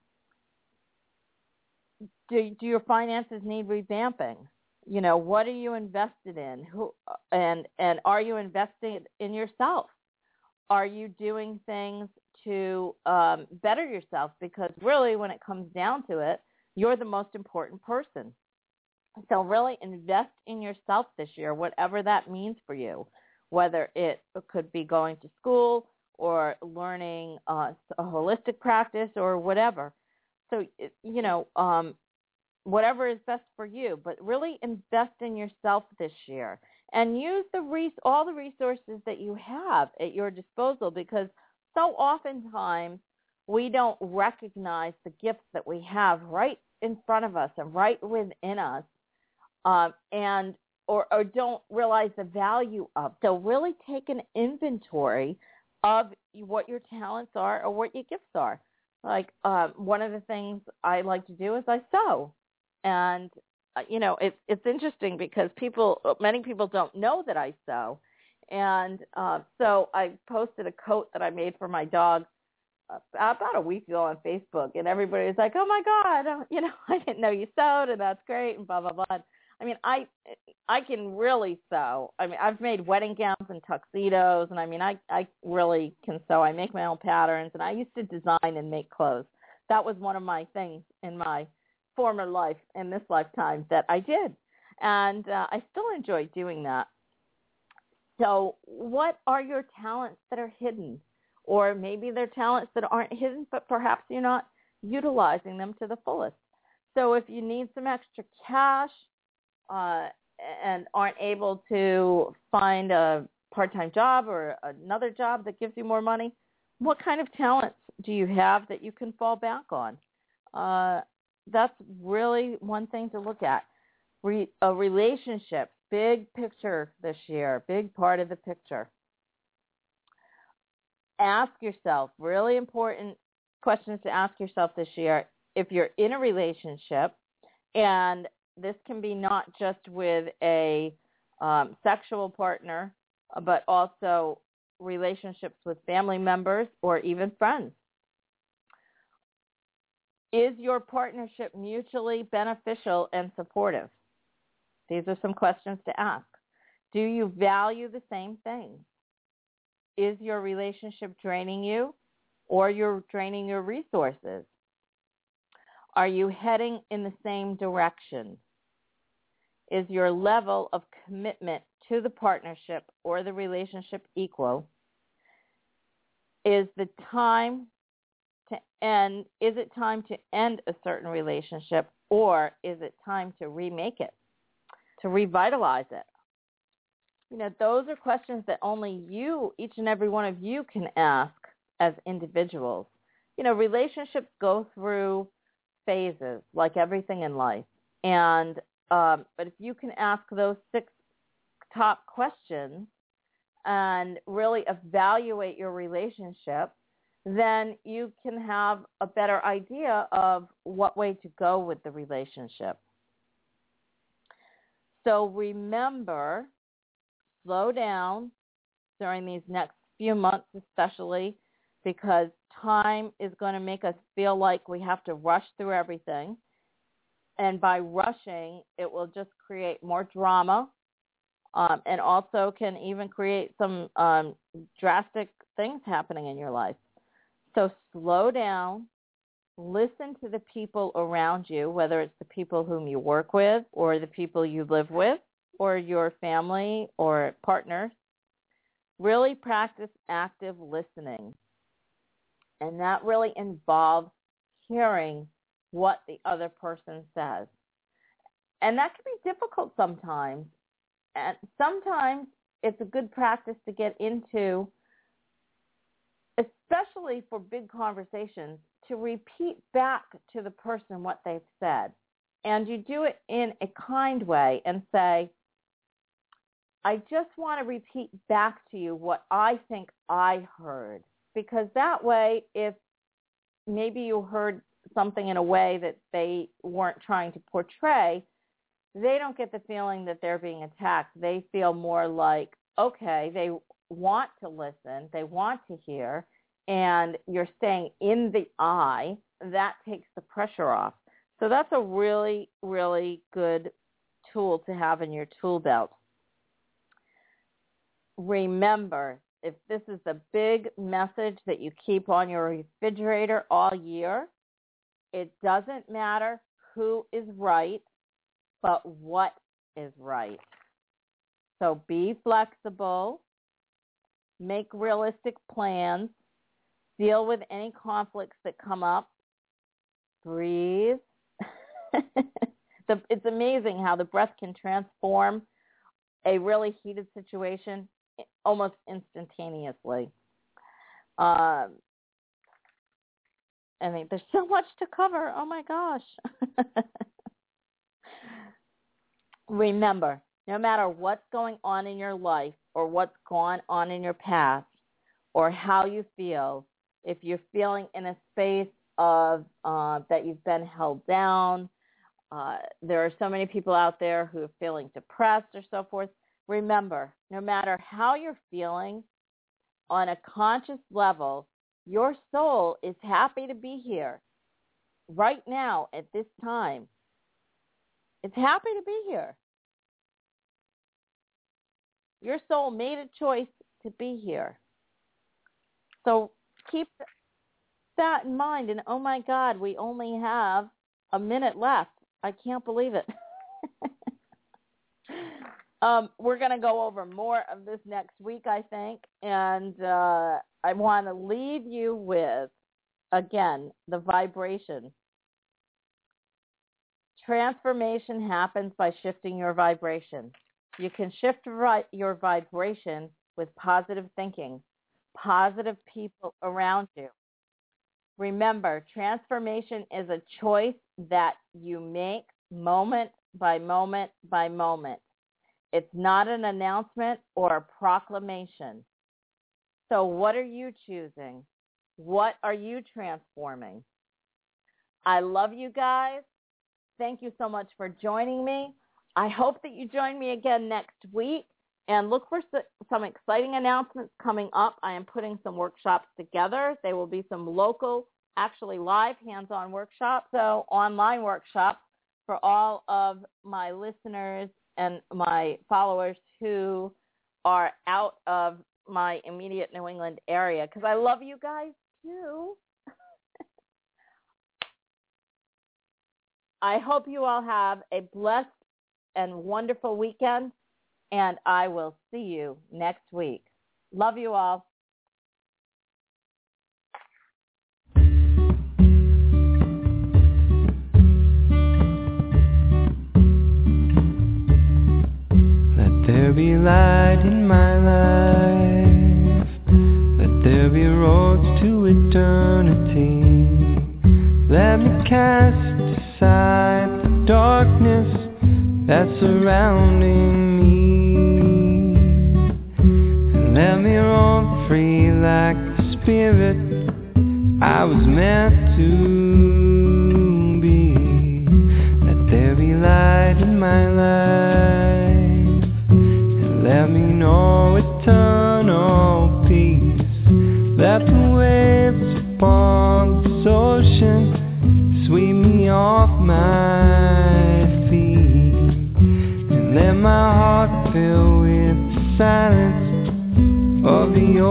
Do, do your finances need revamping? You know, what are you invested in? Who and and are you investing in yourself? Are you doing things to um, better yourself? Because really, when it comes down to it, you're the most important person. So really invest in yourself this year, whatever that means for you, whether it could be going to school or learning uh, a holistic practice or whatever. So, you know, um, whatever is best for you, but really invest in yourself this year and use the res- all the resources that you have at your disposal, because so oftentimes we don't recognize the gifts that we have right in front of us and right within us. Um, and or, or don't realize the value of. So really take an inventory of what your talents are or what your gifts are. Like um, one of the things I like to do is I sew. And, uh, you know, it, it's interesting because people, many people don't know that I sew. And uh, so I posted a coat that I made for my dog about a week ago on Facebook, and everybody was like, oh, my God, you know, I didn't know you sewed, and that's great, and blah, blah, blah. I mean, I I can really sew. I mean, I've made wedding gowns and tuxedos, and I mean, I, I really can sew. I make my own patterns, and I used to design and make clothes. That was one of my things in my former life, in this lifetime, that I did. And uh, I still enjoy doing that. So what are your talents that are hidden? Or maybe they're talents that aren't hidden, but perhaps you're not utilizing them to the fullest. So if you need some extra cash, Uh, and aren't able to find a part-time job or another job that gives you more money, what kind of talents do you have that you can fall back on? Uh, that's really one thing to look at. Re- a relationship, big picture this year, big part of the picture. Ask yourself, really important questions to ask yourself this year, if you're in a relationship, and this can be not just with a um, sexual partner, but also relationships with family members or even friends. Is your partnership mutually beneficial and supportive? These are some questions to ask. Do you value the same things? Is your relationship draining you, or you're draining your resources? Are you heading in the same direction? Is your level of commitment to the partnership or the relationship equal? Is the time to end, is it time to end a certain relationship, or is it time to remake it, to revitalize it? You know, those are questions that only you, each and every one of you, can ask as individuals. you know, relationships go through phases like everything in life. And, um, but if you can ask those six top questions and really evaluate your relationship, then you can have a better idea of what way to go with the relationship. So remember, slow down during these next few months especially, because time is going to make us feel like we have to rush through everything. And by rushing, it will just create more drama, um, and also can even create some um, drastic things happening in your life. So slow down, listen to the people around you, whether it's the people whom you work with or the people you live with or your family or partner. Really practice active listening. And that really involves hearing what the other person says. And that can be difficult sometimes. And sometimes it's a good practice to get into, especially for big conversations, to repeat back to the person what they've said. And you do it in a kind way and say, I just want to repeat back to you what I think I heard. Because that way, if maybe you heard something in a way that they weren't trying to portray, they don't get the feeling that they're being attacked. They feel more like, okay, they want to listen, they want to hear, and you're staying in the eye. That takes the pressure off. So that's a really, really good tool to have in your tool belt. Remember, if this is the big message that you keep on your refrigerator all year, it doesn't matter who is right, but what is right. So be flexible, make realistic plans, deal with any conflicts that come up, breathe. It's amazing how the breath can transform a really heated situation almost instantaneously. Um, I mean, there's so much to cover. Oh, my gosh. Remember, no matter what's going on in your life or what's gone on in your past or how you feel, if you're feeling in a space of uh, that you've been held down, uh, there are so many people out there who are feeling depressed or so forth. Remember, no matter how you're feeling, on a conscious level, your soul is happy to be here right now at this time. It's happy to be here. Your soul made a choice to be here. So keep that in mind. And oh my God, we only have a minute left. I can't believe it. Um, we're going to go over more of this next week, I think, and uh, I want to leave you with, again, the vibration. Transformation happens by shifting your vibration. You can shift your vibration with positive thinking, positive people around you. Remember, transformation is a choice that you make moment by moment by moment. It's not an announcement or a proclamation. So what are you choosing? What are you transforming? I love you guys. Thank you so much for joining me. I hope that you join me again next week, and look for some exciting announcements coming up. I am putting some workshops together. There will be some local, actually live hands-on workshops, so online workshops for all of my listeners and my followers who are out of my immediate New England area, because I love you guys too. I hope you all have a blessed and wonderful weekend, and I will see you next week. Love you all. There be light in my life. Let there be roads to eternity. Let me cast aside the darkness that's surrounding me, and let me roam free like the spirit I was meant to be. Let there be light in my life, and let me know eternal peace. Let the waves upon this ocean sweep me off my feet, and let my heart fill with the silence of the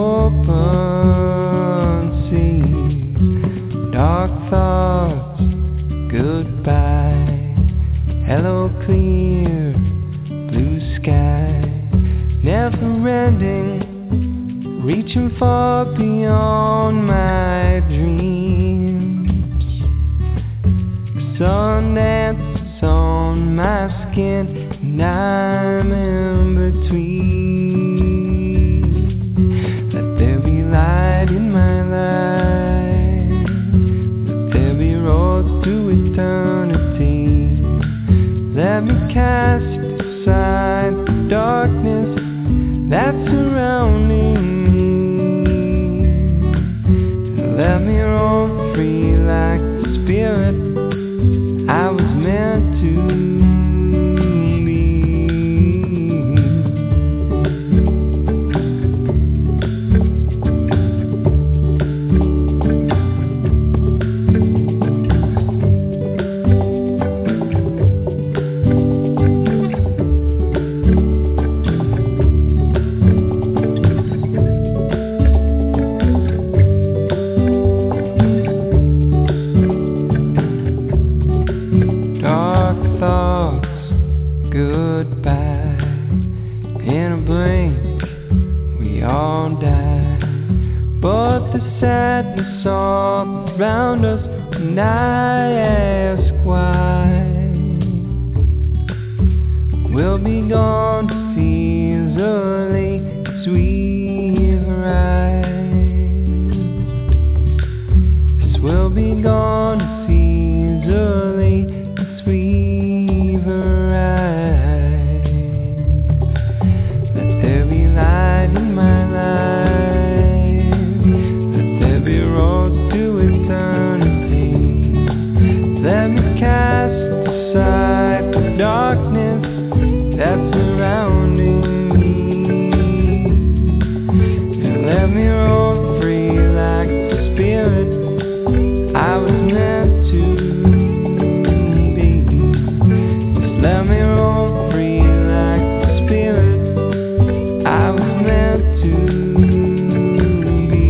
open sea. Dark thoughts, goodbye. Hello, clear blue sky. Never ending, reaching far beyond my dreams. The sun dances on my skin, and I'm in between. Let there be light in my life, let there be roads to eternity. Let me cast aside the darkness that's surrounding me, and let me roam free like the spirit I was meant to be. Around us, and I ask why. We'll be gone as easily as we arrive. Yes, we'll be gone as easily as we arrive. Let there be light in my life, let there be roads to eternity. Let me cast aside the darkness that's surrounding me, and let me roam free like the spirit I was meant to be. Just let me roam free like the spirit I was meant to be.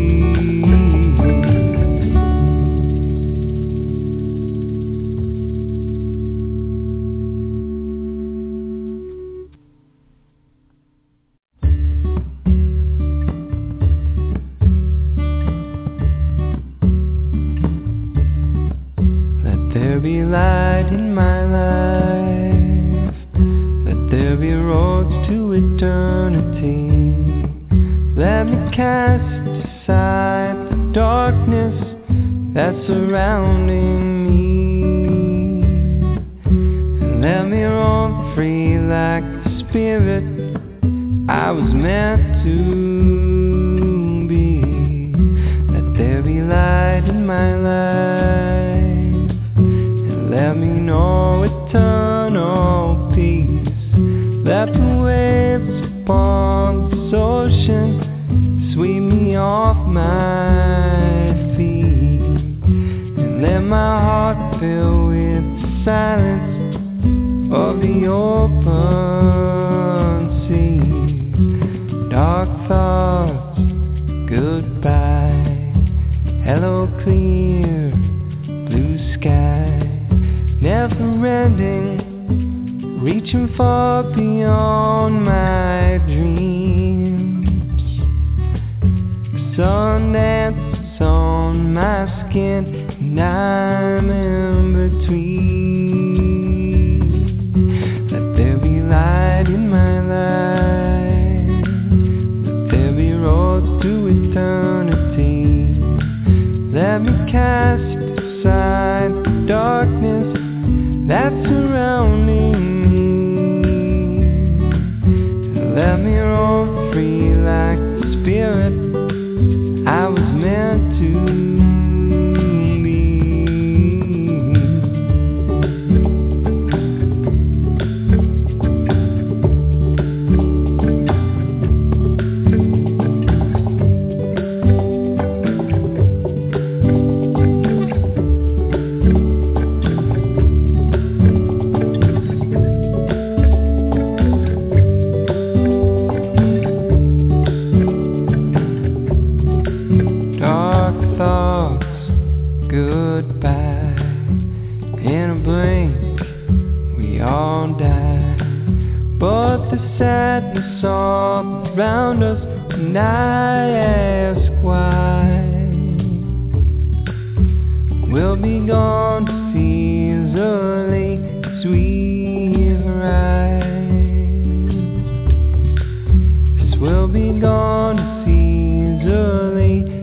Let there be light in my life, let there be roads to eternity. Let me cast aside the darkness that's surrounding me, and let me roam free like the spirit I was meant to be. Let there be light in my life, and let me know eternal peace. Let the waves upon this ocean sweep me off my feet, and let my heart fill with the silence of the open sea. Dark thoughts, goodbye. Hello, clear blue sky. Never ending, reaching far beyond my dreams. The sun dances on my skin, and I'm in between. Let there be light in my life, let there be roads to eternity. Let me cast aside round us, and I ask why. We'll be gone to seas early as we rise. Yes, we'll be gone to seas early